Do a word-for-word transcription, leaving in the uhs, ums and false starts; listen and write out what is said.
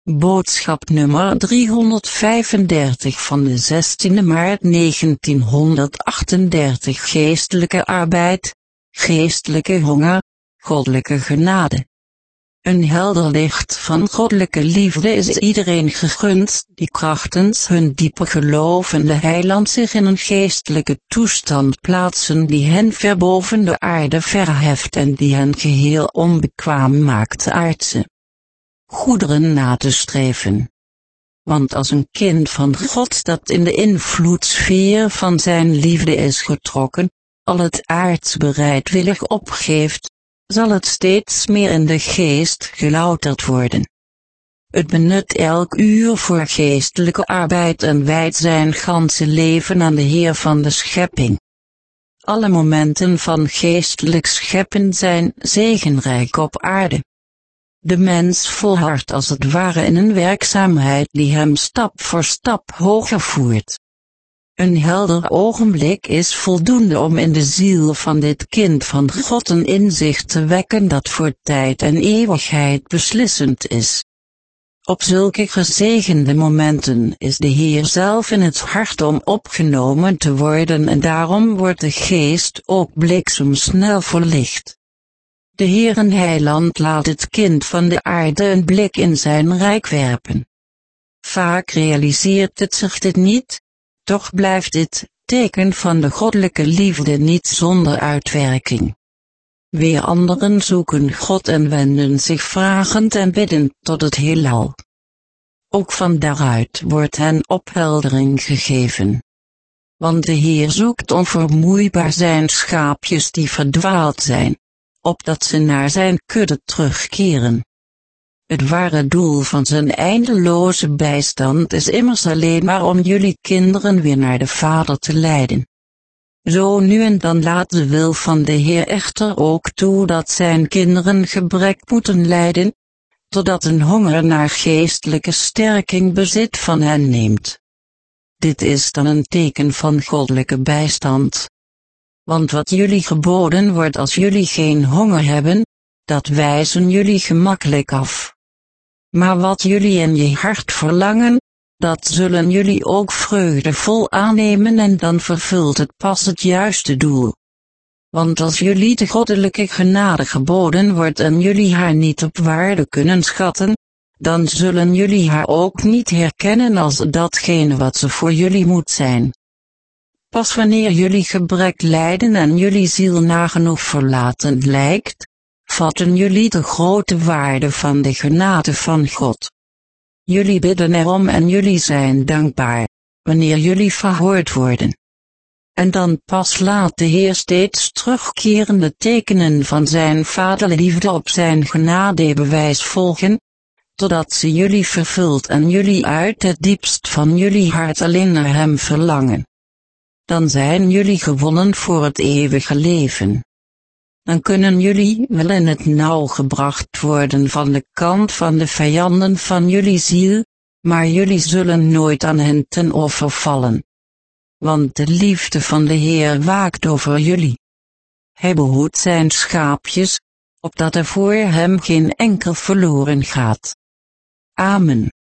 Boodschap nummer driehonderdvijfendertig van de zestiende maart negentienhonderdachtendertig. Geestelijke arbeid, geestelijke honger, goddelijke genade. Een helder licht van goddelijke liefde is iedereen gegund die krachtens hun diepe geloof in de Heiland zich in een geestelijke toestand plaatsen die hen ver boven de aarde verheft en die hen geheel onbekwaam maakt aardse goederen na te streven. Want als een kind van God dat in de invloedssfeer van zijn liefde is getrokken, al het aards bereidwillig opgeeft, zal het steeds meer in de geest gelouterd worden. Het benut elk uur voor geestelijke arbeid en wijdt zijn ganse leven aan de Heer van de schepping. Alle momenten van geestelijk scheppen zijn zegenrijk op aarde. De mens volhardt als het ware in een werkzaamheid die hem stap voor stap hoger voert. Een helder ogenblik is voldoende om in de ziel van dit kind van God een inzicht te wekken dat voor tijd en eeuwigheid beslissend is. Op zulke gezegende momenten is de Heer zelf in het hart om opgenomen te worden en daarom wordt de geest ook bliksemsnel verlicht. De Heer en Heiland laat het kind van de aarde een blik in zijn rijk werpen. Vaak realiseert het zich dit niet, toch blijft dit teken van de goddelijke liefde niet zonder uitwerking. Weer anderen zoeken God en wenden zich vragend en biddend tot het heelal. Ook van daaruit wordt hen opheldering gegeven. Want de Heer zoekt onvermoeibaar zijn schaapjes die verdwaald zijn, opdat ze naar zijn kudde terugkeren. Het ware doel van zijn eindeloze bijstand is immers alleen maar om jullie kinderen weer naar de Vader te leiden. Zo nu en dan laat de wil van de Heer echter ook toe dat zijn kinderen gebrek moeten lijden, totdat een honger naar geestelijke sterking bezit van hen neemt. Dit is dan een teken van goddelijke bijstand. Want wat jullie geboden wordt als jullie geen honger hebben, dat wijzen jullie gemakkelijk af. Maar wat jullie in je hart verlangen, dat zullen jullie ook vreugdevol aannemen en dan vervult het pas het juiste doel. Want als jullie de goddelijke genade geboden wordt en jullie haar niet op waarde kunnen schatten, dan zullen jullie haar ook niet herkennen als datgene wat ze voor jullie moet zijn. Pas wanneer jullie gebrek lijden en jullie ziel nagenoeg verlaten lijkt, vatten jullie de grote waarde van de genade van God. Jullie bidden erom en jullie zijn dankbaar, wanneer jullie verhoord worden. En dan pas laat de Heer steeds terugkerende tekenen van zijn vaderliefde op zijn genadebewijs volgen, totdat ze jullie vervult en jullie uit het diepst van jullie hart alleen naar hem verlangen. Dan zijn jullie gewonnen voor het eeuwige leven. Dan kunnen jullie wel in het nauw gebracht worden van de kant van de vijanden van jullie ziel, maar jullie zullen nooit aan hen ten offer vallen. Want de liefde van de Heer waakt over jullie. Hij behoedt zijn schaapjes, opdat er voor hem geen enkel verloren gaat. Amen.